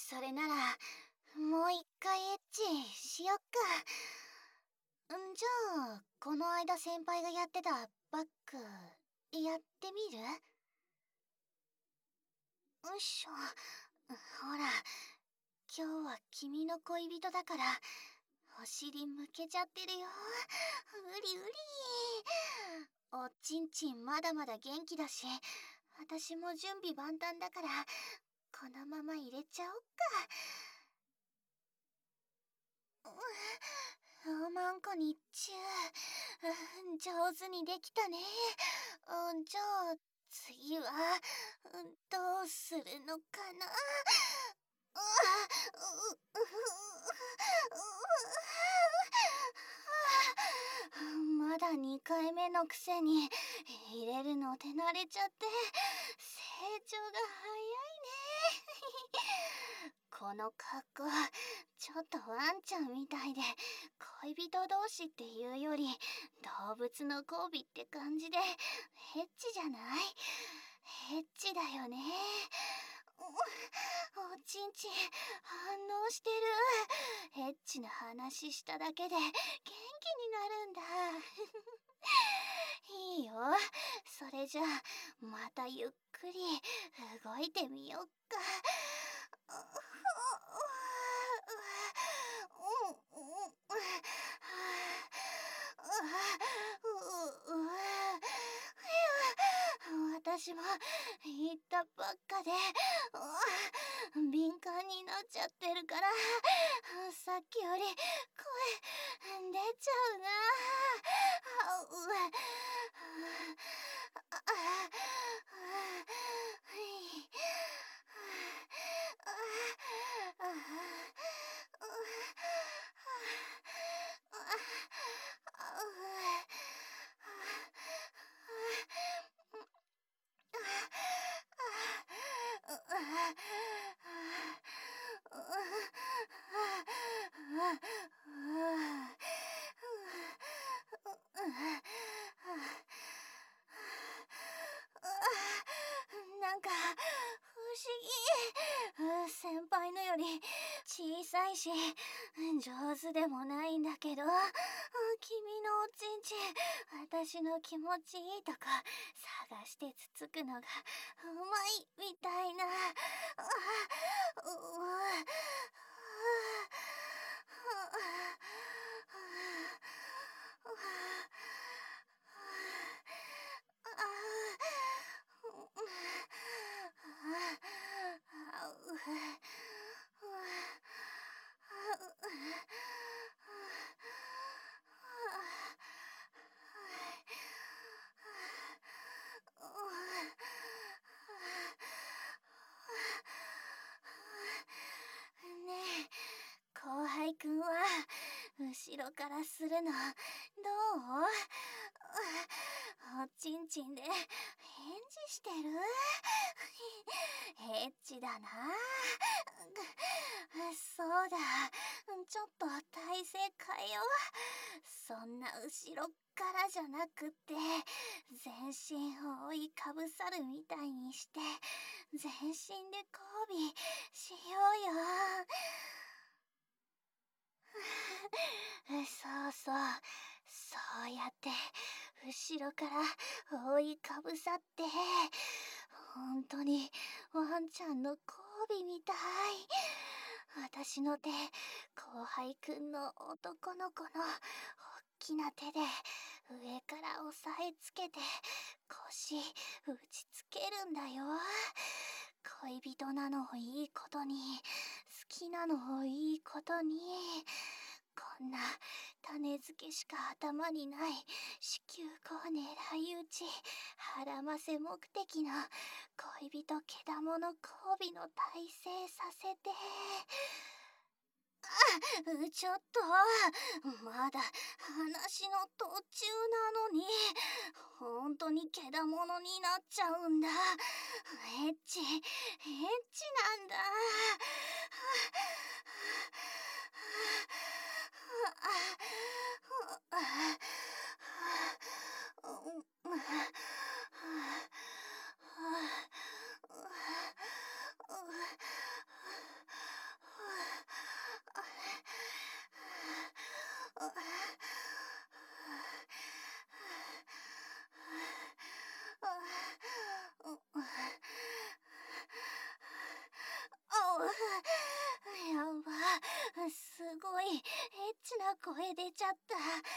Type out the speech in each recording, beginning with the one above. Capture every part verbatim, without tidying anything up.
それならもう一回エッチしよっか。んじゃあこの間先輩がやってたバックやってみる？よいしょ。ほら、今日は君の恋人だからお尻向けちゃってるよ。うりうり。おちんちんまだまだ元気だし、私も準備万端だからこのまま入れちゃおっか。おまんこ日中、上手にできたね。じゃあ次はどうするのかな。まだにかいめのくせに入れるの手慣れちゃって成長が早いね。この格好ちょっとワンちゃんみたいで、恋人同士っていうより動物の交尾って感じでエッチじゃない？エッチだよね。おちんちん反応してる。エッチな話しただけで元気になるんだ。いいよ。それじゃあまたゆっくり動いてみよっか。私も言ったばっかで敏感になっちゃってるから、さっきより声出ちゃうな。なんか不思議。先輩のより小さいし上手でもないんだけど、君のおちんちん私の気持ちいいとこ探してつつくのがうまいみたいな。ねえ、後輩くんは後ろからするのどう？おちんちんで返事してる？エッチだな。そうだ、ちょっと体勢変えよう。そんな後ろからじゃなくって全身を覆いかぶさるみたいにして全身で交尾しようよ。そうそう、そうやって後ろから覆いかぶさって、本当にワンちゃんの交尾みたい。私の手、後輩くんの男の子のおっきな手で上から押さえつけて腰打ちつけるんだよ。恋人なのをいいことに、好きなのをいいことに、こんな種付けしか頭にない子宮口狙い撃ち腹ませ目的の恋人けだもの交尾の体勢させて。あ、ちょっとまだ話の途中なのに本当にけだものになっちゃうんだ。エッチエッチなんだ。 やば、すごいエッチな声出ちゃった。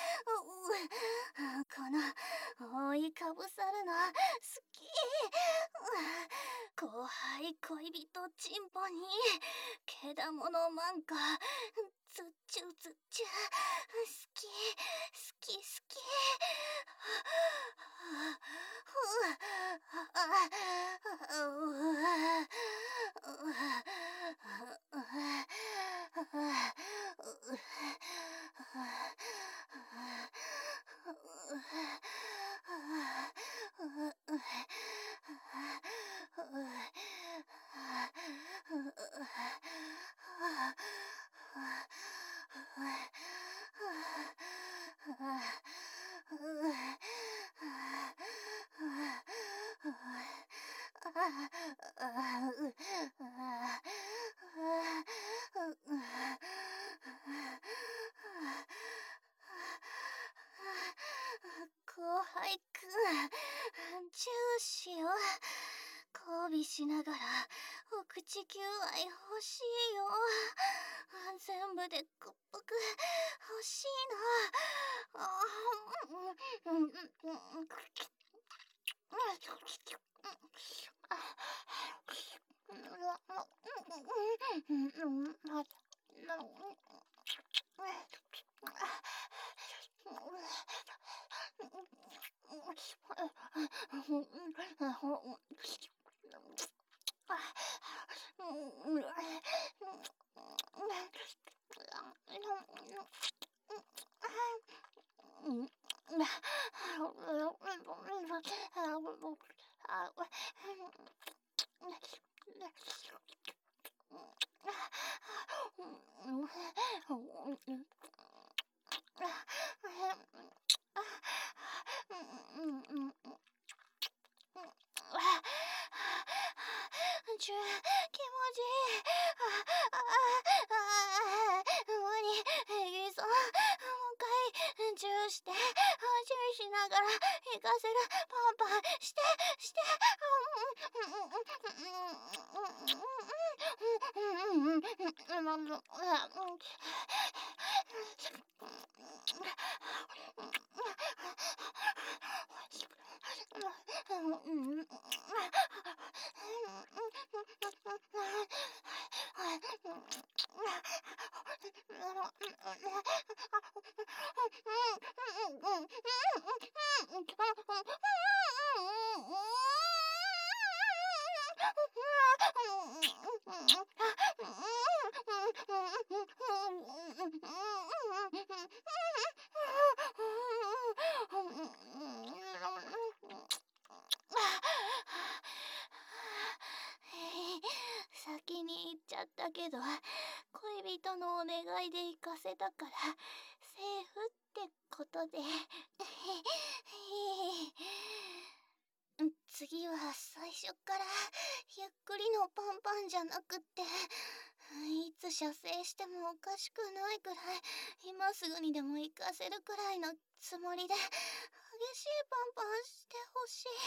うこの覆いかぶさるの好き。後輩恋人チンポにけだものマンコずっちゅずっちゅ好き好き好き。後輩くん、チューしよう。交尾しながらお口求愛欲しいよ。全部でくっぷく欲しいな。あーうんうんうんうんちゅ気持ちいい。ああああ無理えぎそう。もう一回チューしてチューしながら行かせる。パンパンしてして先に行っちゃったけど恋人のお願いで行かせたからセーフってことで次は最初からゆっくりのパンパンじゃなくっていつ射精してもおかしくないくらい今すぐにでも行かせるくらいのつもりで激しいパンパンしてほしい。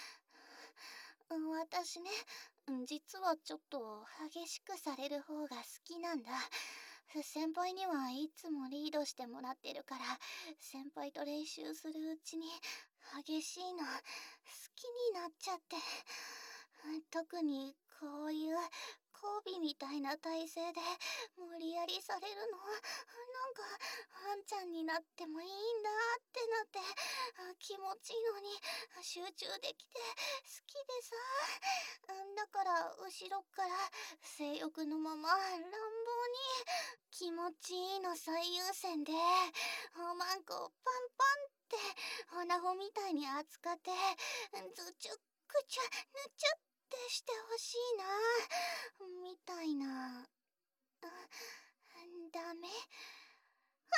私ね、実はちょっと激しくされる方が好きなんだ。先輩にはいつもリードしてもらってるから先輩と練習するうちに激しいの好きになっちゃって、特にこういう交尾みたいな体勢で無理やりされるのなんかあんちゃんになってもいいんだってなって気持ちいいのに集中できて好きでさ。だから後ろから性欲のまま乱暴に気持ちいいの最優先でおまんこパンパンっておなほみたいに扱ってずちゅくちゃぬちゅってしてほしいなみたいな。ダメ？あああああああああ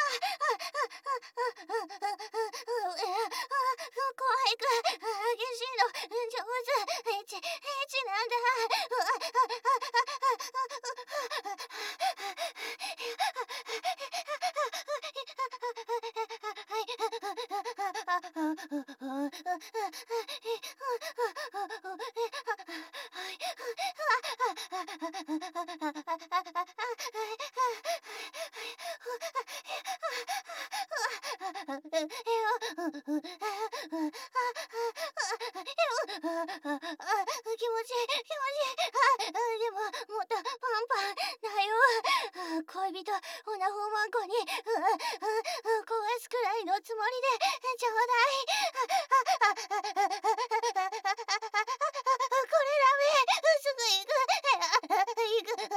怖いく激しいの上手エッチエッチなんだ。 もっとパンパンだよ。恋人オナホマンコにううう壊すくらいのつもりでちょうだい。これダメ。すぐ行く。行く。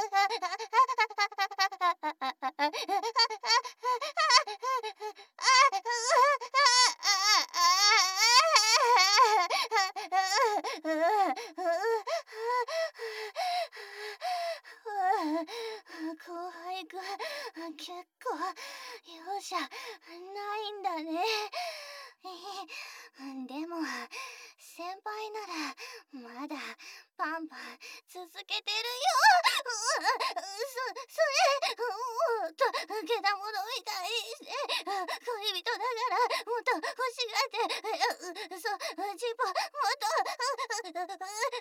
後輩くん、結構容赦ないんだね。でも先輩ならまだパンパン続けてるよ。そ、それ、もっとけだものみたいにして恋人だからもっと欲しがって、そ、チンポもっと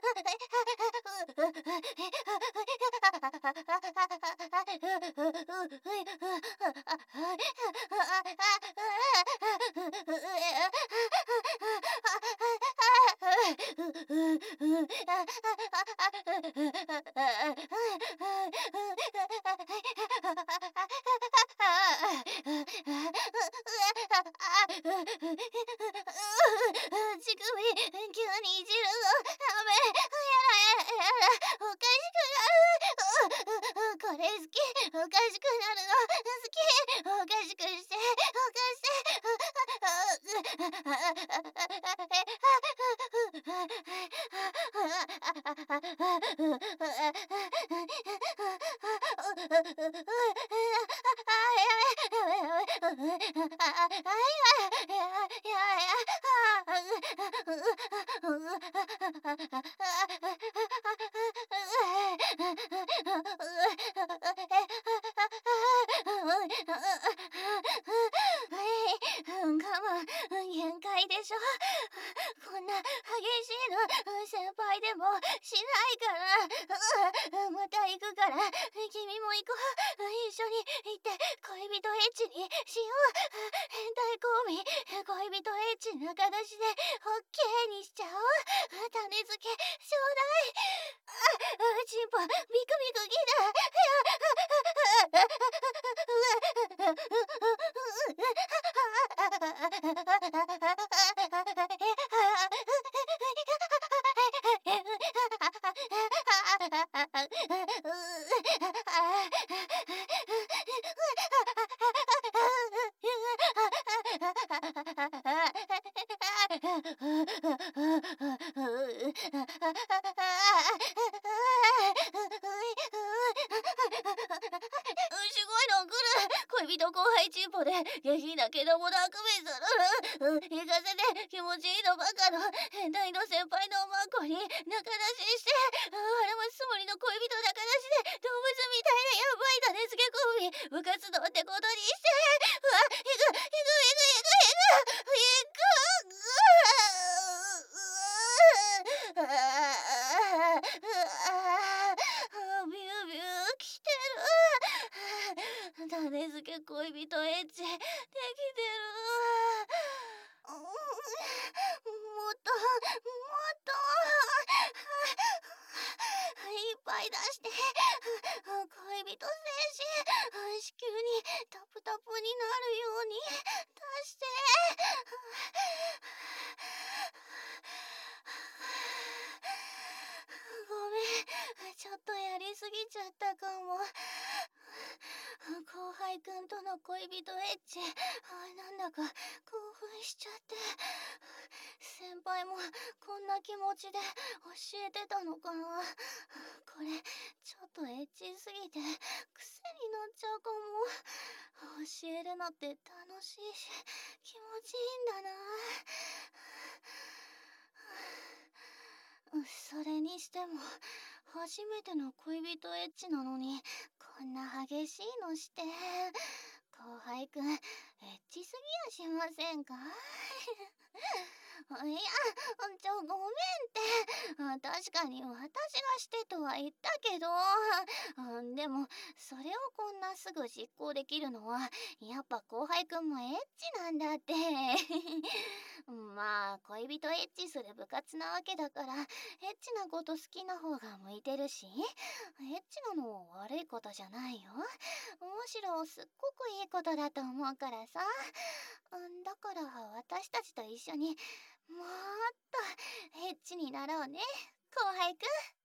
乳首急にいじるのダメ。やらやらやらおかしくなる。これ好き。おかしくなるの好き。おかしくしておかして我慢限界でしょ。こんな激しいの先輩でもしないから。また行くから君も行こう。一緒に行って恋人エッチにしよう。変態コンビ恋人エッチな形でオッケーにしちゃおう。種付けちょうだい。あ、チンポビクビクギすごいの来る。恋人後輩チンポで下品なけどもなくべする。行かせて気持ちいいのばかの変態の先輩のマンコに仲出しして腹ますつもりの恋人仲出しで動物みたいなやばい種付けコンビ部活動ってことにして。うわ、行く行く行く行く行く行く。ビュービュー来てる。種付け恋人エッチできてる。もっともっといっぱい出して恋人精子子宮にタプタプになるように出して。ごめん、ちょっとやりすぎちゃったかも。後輩くんとの恋人エッチ、なんだか興奮しちゃって。先輩もこんな気持ちで教えてたのかな。これちょっとエッチすぎて癖になっちゃうかも。教えるのって楽しいし気持ちいいんだな。それにしても初めての恋人エッチなのにこんな激しいのして。後輩くんエッチすぎやしませんか？ いや、ちょ、ごめんって。確かに私がしてとは言ったけど、でも、それをこんなすぐ実行できるのは、やっぱ後輩くんもエッチなんだって。まあ、恋人エッチする部活なわけだから、エッチなこと好きな方が向いてるし、エッチなのは悪いことじゃないよ。むしろすっごくいいことだと思うからさ。だから私たちと一緒にもっとエッチになろうね、後輩くん。